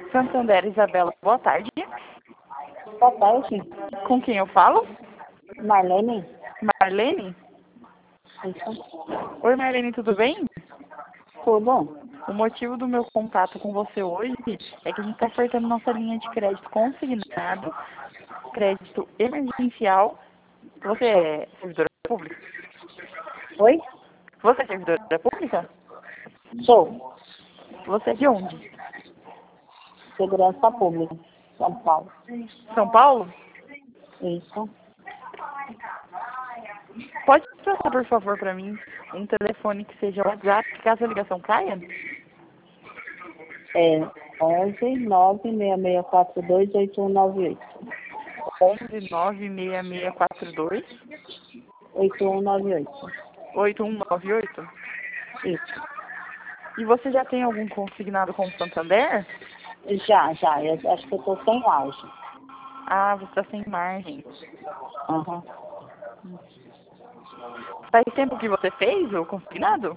Santander, Isabela, boa tarde. Boa tarde. Com quem eu falo? Marlene? Marlene? Isso. Oi, Marlene, tudo bem? Tudo? O motivo do meu contato com você hoje é que a gente está ofertando nossa linha de crédito consignado, crédito emergencial. Você é servidora pública? Oi? Você é servidora pública? Sou. Você é de onde? Segurança Pública. São Paulo. São Paulo? Isso. Pode passar, por favor, para mim um telefone que seja WhatsApp, caso a ligação caia? É 11-96642-8198. 11-96642 8198. 8198. Isso. E você já tem algum consignado com o Santander? Já. Eu acho que eu tô sem auge. Ah, você está sem margem. Aham. Faz tempo que você fez o consignado?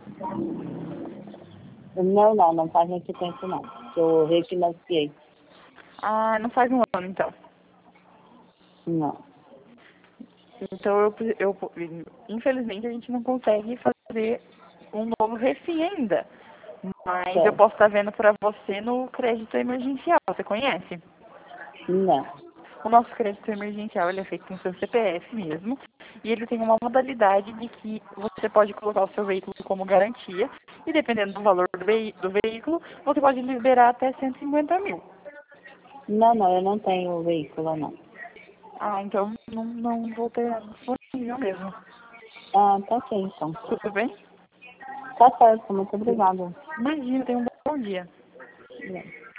Não faz muito tempo não. Eu refinanciei. Ah, não faz um ano, então. Não. Então, infelizmente, a gente não consegue fazer um novo refim ainda. Mas eu Certo. posso estar vendo para você no crédito emergencial. Você conhece? Não. O nosso crédito emergencial ele é feito com seu CPF mesmo. E ele tem uma modalidade de que você pode colocar o seu veículo como garantia. E dependendo do valor do veículo, você pode liberar até 150 mil. Não, eu não tenho veículo não. Ah, então não vou ter disponível mesmo. Ah, tá ok então. Tudo bem? Tá certo, muito obrigada. Imagina, tenha um bom dia. Obrigada.